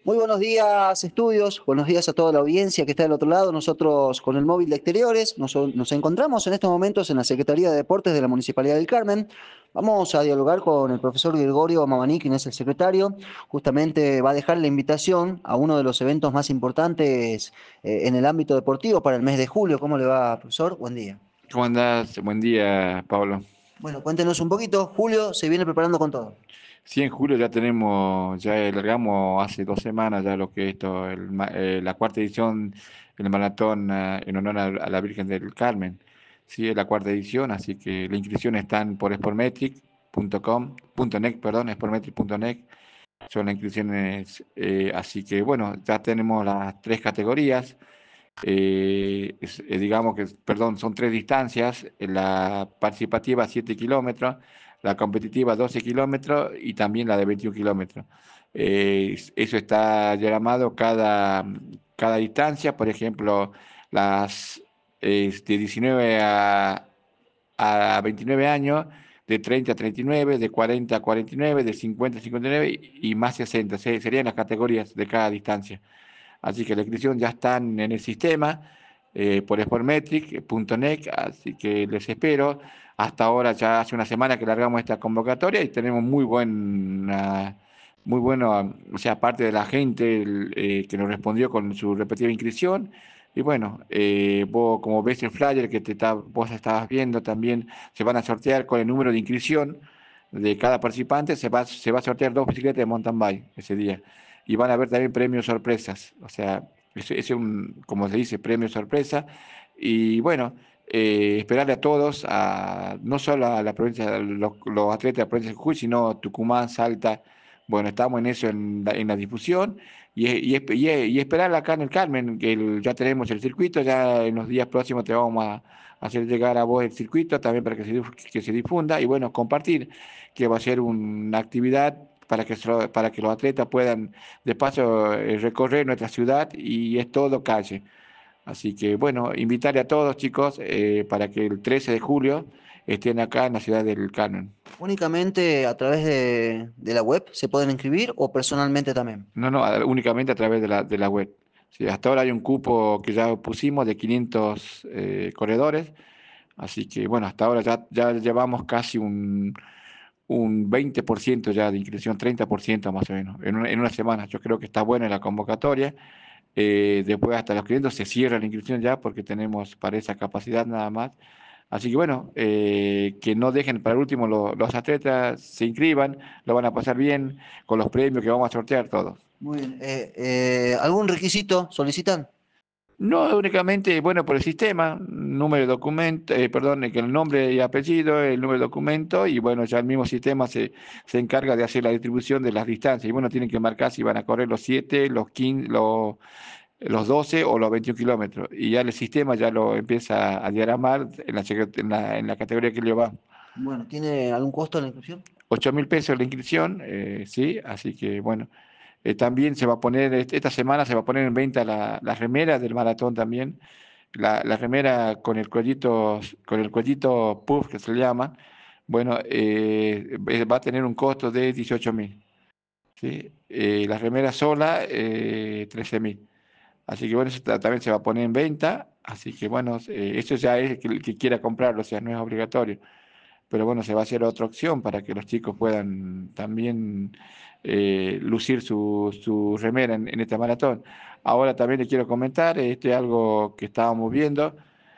Muy buenos días, estudios. Buenos días a toda la audiencia que está del otro lado. Nosotros con el móvil de exteriores nos encontramos en estos momentos en la Secretaría de Deportes de la Municipalidad del Carmen. Vamos a dialogar con el profesor Gregorio Mamani, quien es el secretario. Justamente va a dejar la invitación a uno de los eventos más importantes en el ámbito deportivo para el mes de julio. ¿Cómo le va, profesor? Buen día. ¿Cómo andás? Buen día, Pablo. Bueno, cuéntenos un poquito. Julio se viene preparando con todo. Sí, en julio ya tenemos, ya largamos hace 2 semanas ya lo que es esto, la cuarta edición del maratón en honor a la Virgen del Carmen. Sí, es la cuarta edición, así que la inscripción están por sportmetric.com.net, perdón, sportmetric.net. Son las inscripciones, así que bueno, ya tenemos las tres categorías. Digamos que, perdón, son tres distancias: la participativa 7 kilómetros, la competitiva 12 kilómetros y también la de 21 kilómetros. Eso está diagramado cada distancia. Por ejemplo, las de 19 a 29 años, de 30 a 39, de 40 a 49, de 50 a 59 y más 60. Serían las categorías de cada distancia. Así que la inscripción ya están en el sistema por sportmetric.net, así que les espero. Hasta ahora ya hace una semana que largamos esta convocatoria y tenemos muy bueno, o sea, aparte de la gente que nos respondió con su repetida inscripción. Y bueno, vos como ves el flyer vos estabas viendo también, se van a sortear con el número de inscripción de cada participante. Se va a sortear dos bicicletas de mountain bike ese día y van a haber también premios sorpresas. O sea, es un, como se dice, premio sorpresa. Y bueno, esperarle a todos, no solo a la provincia, los atletas de la provincia de Jujuy, sino Tucumán, Salta. Bueno, estamos en eso, en la difusión y esperar acá en el Carmen, que ya tenemos el circuito. Ya en los días próximos te vamos a hacer llegar a vos el circuito también para que se difunda y bueno, compartir que va a ser una actividad para que los atletas puedan de paso recorrer nuestra ciudad, y es todo calle. Así que bueno, invitarle a todos, chicos, para que el 13 de julio estén acá en la ciudad del Carmen. ¿Únicamente a través de la web se pueden inscribir o personalmente también? No, no, únicamente a través de la web. Sí, hasta ahora hay un cupo que ya pusimos de 500 corredores, así que bueno, hasta ahora ya llevamos casi un 20% ya de inscripción, 30% más o menos, en una semana. Yo creo que está buena la convocatoria. Después hasta los 500 se cierra la inscripción ya porque tenemos para esa capacidad nada más. Así que bueno, que no dejen para el último los atletas, se inscriban, lo van a pasar bien con los premios que vamos a sortear todos. Muy bien. ¿Algún requisito solicitan? No únicamente, bueno, por el sistema, número de documento, perdón, que el nombre y apellido, el número de documento, y bueno, ya el mismo sistema se encarga de hacer la distribución de las distancias. Y bueno, tienen que marcar si van a correr los 7, los 15, los 12 o los 21 kilómetros. Y ya el sistema ya lo empieza a diagramar en la categoría que le va. Bueno, ¿tiene algún costo la inscripción? 8.000 pesos la inscripción, sí, así que bueno. También se va a poner, esta semana se va a poner en venta la remera del maratón también. La remera con el cuellito puff, que se le llama. Bueno, va a tener un costo de 18.000. ¿Sí? La remera sola, 13.000. Así que bueno, eso también se va a poner en venta. Así que bueno, eso ya es el que quiera comprarlo, o sea, no es obligatorio. Pero bueno, se va a hacer otra opción para que los chicos puedan también lucir su remera en este maratón. Ahora también les quiero comentar, esto es algo que estábamos viendo,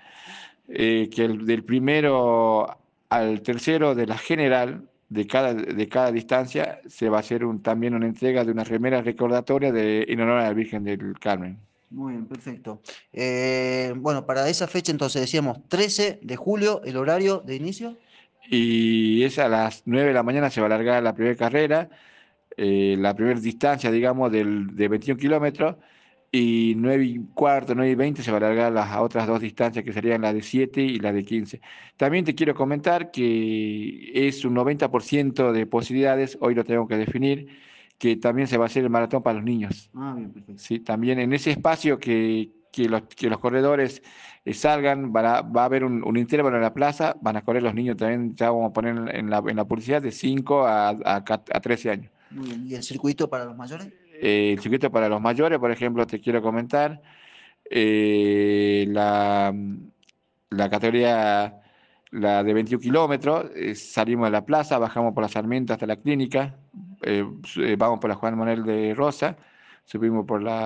que del primero al tercero de la general de cada distancia se va a hacer también una entrega de una remera recordatoria en honor a la Virgen del Carmen. Muy bien, perfecto. Bueno, para esa fecha entonces decíamos 13 de julio, el horario de inicio. Y es a las 9 de la mañana se va a largar la primera carrera, la primera distancia, digamos, de 21 kilómetros, y 9:15, 9:20 se va a alargar las otras dos distancias que serían la de 7 y la de 15. También te quiero comentar que es un 90% de posibilidades, hoy lo tengo que definir, que también se va a hacer el maratón para los niños. Ah, bien, perfecto. ¿Sí? También en ese espacio que los corredores salgan, va a haber un intervalo en la plaza, van a correr los niños también, ya vamos a poner en la publicidad de 5 a 13 años. Muy bien. ¿Y el circuito para los mayores? el circuito para los mayores, por ejemplo, te quiero comentar, eh, la, la categoría, la de 21 kilómetros, salimos de la plaza, bajamos por la Sarmiento hasta la clínica, vamos por la Juan Manuel de Rosa, subimos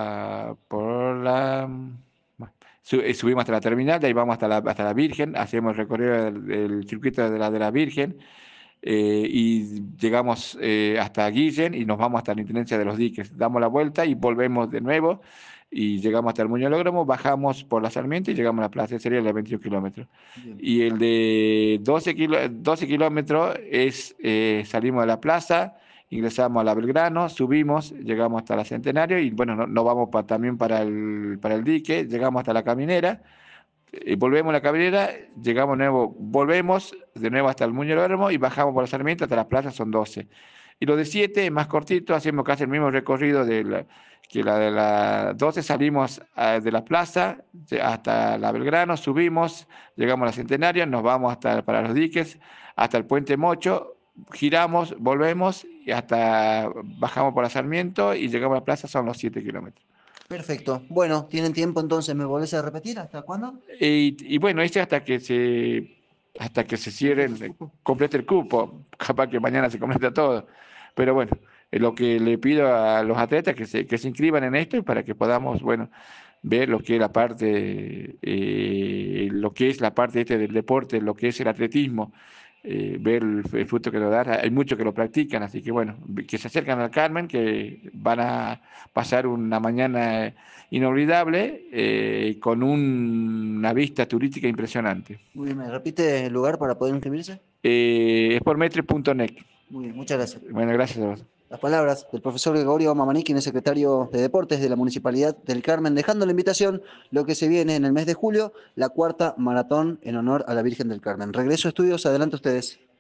bueno, subimos hasta la terminal, de ahí vamos hasta la Virgen, hacemos el recorrido del circuito de la Virgen, y llegamos hasta Guillén y nos vamos hasta la Intendencia de los Diques. Damos la vuelta y volvemos de nuevo y llegamos hasta el Muñolódromo, bajamos por la Sarmiento y llegamos a la plaza, ese sería el de 21 kilómetros. Bien. Y el de 12 kilómetros es, salimos de la plaza, ingresamos a la Belgrano, subimos, llegamos hasta la Centenario y bueno, no vamos también para el dique, llegamos hasta la Caminera, volvemos a la Cabrera, llegamos nuevo, volvemos de nuevo hasta el Muñoz y bajamos por la Sarmiento hasta la plaza, son 12. Y lo de 7 es más cortito, hacemos casi el mismo recorrido que la de la 12, salimos de la plaza hasta la Belgrano, subimos, llegamos a la Centenaria, nos vamos hasta para los diques, hasta el Puente Mocho, giramos, volvemos y hasta bajamos por la Sarmiento y llegamos a la plaza, son los 7 kilómetros. Perfecto. Bueno, ¿tienen tiempo entonces? ¿Me volvés a repetir? ¿Hasta cuándo? Y bueno, este hasta que se cierren, complete el cupo, capaz que mañana se completa todo. Pero bueno, es lo que le pido a los atletas que se inscriban en esto y para que podamos, bueno, ver lo que es la parte, lo que es la parte este del deporte, lo que es el atletismo, ver el fruto que lo da. Hay muchos que lo practican, así que bueno, que se acercan al Carmen, que van a pasar una mañana inolvidable, con una vista turística impresionante. Muy bien, ¿me repite el lugar para poder inscribirse? Es por metre.net. Muy bien, muchas gracias. Bueno, gracias a vos. Las palabras del profesor Gregorio Mamani, quien es secretario de Deportes de la Municipalidad del Carmen, dejando la invitación lo que se viene en el mes de julio, la cuarta maratón en honor a la Virgen del Carmen. Regreso a estudios, adelante ustedes.